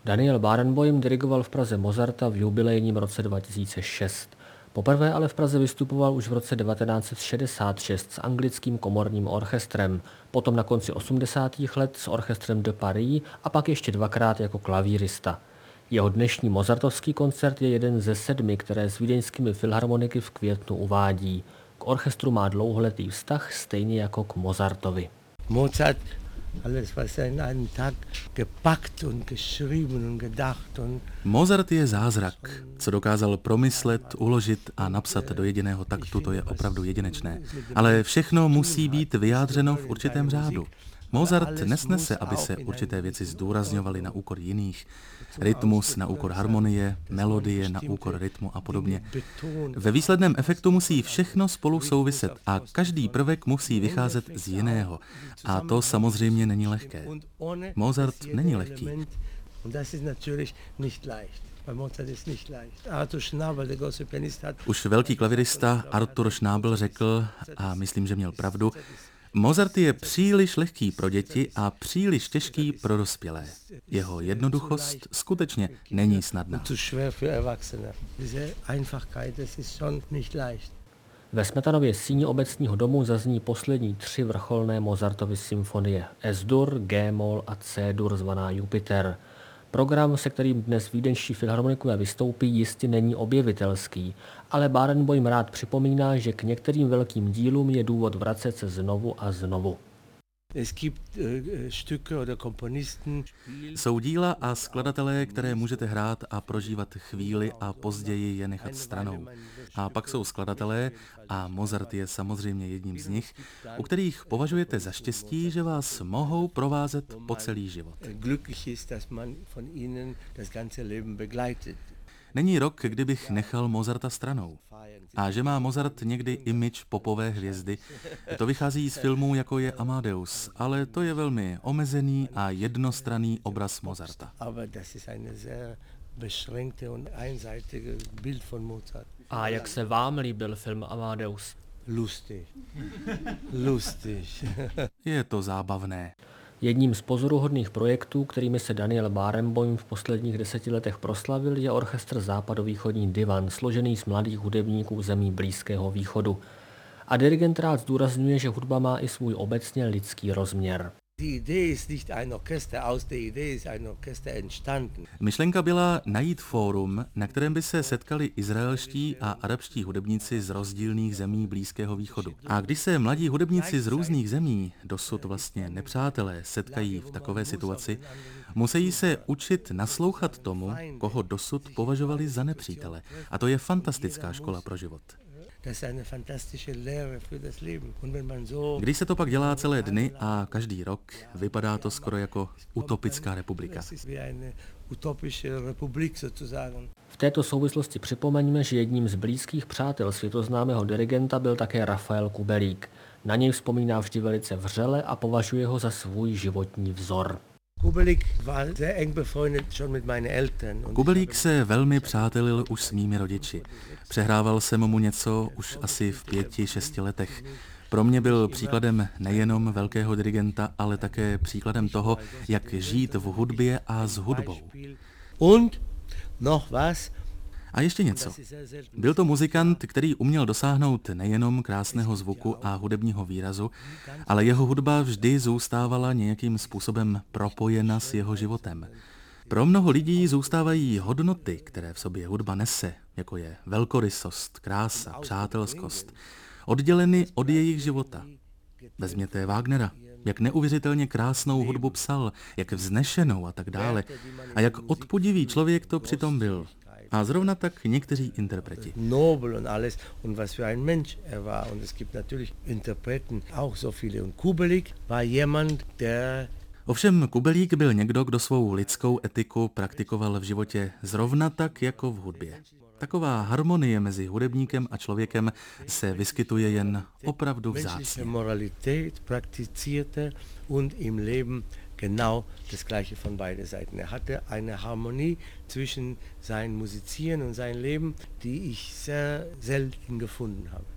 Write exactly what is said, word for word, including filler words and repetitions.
Daniel Barenboim dirigoval v Praze Mozarta v jubilejním roce dva tisíce šest. Poprvé ale v Praze vystupoval už v roce devatenáct set šedesát šest s anglickým komorním orchestrem, potom na konci osmdesátých let s orchestrem de Paris a pak ještě dvakrát jako klavírista. Jeho dnešní mozartovský koncert je jeden ze sedmi, které s vídeňskými filharmoniky v květnu uvádí. K orchestru má dlouholetý vztah, stejně jako k Mozartovi. Mozart, alles, was er in einem Tag gepackt und geschrieben und gedacht und Mozart je zázrak. Co dokázal promyslet, uložit a napsat do jediného taktu, to je opravdu jedinečné. Ale všechno musí být vyjádřeno v určitém řádu. Mozart nesnese, aby se určité věci zdůrazňovaly na úkor jiných. Rytmus na úkor harmonie, melodie na úkor rytmu a podobně. Ve výsledném efektu musí všechno spolu souviset a každý prvek musí vycházet z jiného. A to samozřejmě není lehké. Mozart není lehký. Už velký klavirista Arthur Schnabel řekl, a myslím, že měl pravdu, Mozart je příliš lehký pro děti a příliš těžký pro dospělé. Jeho jednoduchost skutečně není snadná. Ve Smetanově síni obecního domu zazní poslední tři vrcholné Mozartovy symfonie Es-dur, G-moll a C-dur zvaná Jupiter. Program, se kterým dnes vídeňští filharmonikové vystoupí, jistě není objevitelský, ale Barenboim rád připomíná, že k některým velkým dílům je důvod vracet se znovu a znovu. Jsou díla a skladatelé, které můžete hrát a prožívat chvíli a později je nechat stranou. A pak jsou skladatelé, a Mozart je samozřejmě jedním z nich, u kterých považujete za štěstí, že vás mohou provázet po celý život. Není rok, kdybych nechal Mozarta stranou. A že má Mozart někdy image popové hvězdy, to vychází z filmů, jako je Amadeus, ale to je velmi omezený a jednostranný obraz Mozarta. A jak se vám líbil film Amadeus? Lustig. Lustig. Je to zábavné. Jedním z pozoruhodných projektů, kterými se Daniel Barenboim v posledních deseti letech proslavil, je orchestr Západovýchodní divan, složený z mladých hudebníků zemí Blízkého východu. A dirigent rád zdůrazňuje, že hudba má i svůj obecně lidský rozměr. Myšlenka byla najít fórum, na kterém by se setkali izraelští a arabští hudebníci z rozdílných zemí Blízkého východu. A když se mladí hudebníci z různých zemí, dosud vlastně nepřátelé, setkají v takové situaci, musí se učit naslouchat tomu, koho dosud považovali za nepřítele. A to je fantastická škola pro život. Když se to pak dělá celé dny a každý rok, vypadá to skoro jako utopická republika. V této souvislosti připomeňme, že jedním z blízkých přátel světoznámého dirigenta byl také Rafael Kubelik. Na něj vzpomíná vždy velice vřele a považuje ho za svůj životní vzor. Kubelik se velmi přátelil už s mými rodiči. Přehrával jsem mu něco už asi v pěti, šesti letech. Pro mě byl příkladem nejenom velkého dirigenta, ale také příkladem toho, jak žít v hudbě a s hudbou. A ještě něco. Byl to muzikant, který uměl dosáhnout nejenom krásného zvuku a hudebního výrazu, ale jeho hudba vždy zůstávala nějakým způsobem propojena s jeho životem. Pro mnoho lidí zůstávají hodnoty, které v sobě hudba nese, jako je velkorysost, krása, přátelskost, odděleny od jejich života. Vezměte Wagnera, jak neuvěřitelně krásnou hudbu psal, jak vznešenou a tak dále, a jak odpudivý člověk to přitom byl. A zrovna tak někteří interpreti. Nobel und alles und was für ein Mensch er war und es gibt natürlich Interpreten auch so viele und Kubelik war jemand der. Ovšem Kubelik byl někdo, kdo svou lidskou etiku praktikoval v životě zrovna tak jako v hudbě. Taková harmonie mezi hudebníkem a člověkem se vyskytuje jen opravdu vzácně. Moralität praktizierte und im Leben genau das Gleiche von beiden Seiten. Er hatte eine Harmonie zwischen sein Musizieren und sein Leben, die ich sehr selten gefunden habe.